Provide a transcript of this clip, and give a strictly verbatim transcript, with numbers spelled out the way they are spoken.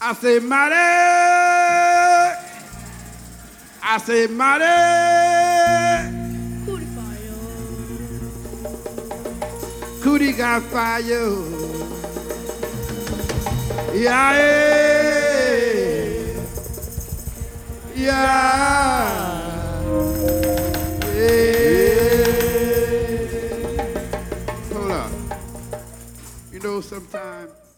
I say, mighty. I say, mighty. Cootie fire. Cootie got fire. Yeah, yeah. Yeah. Yeah. Hold up. You know, sometimes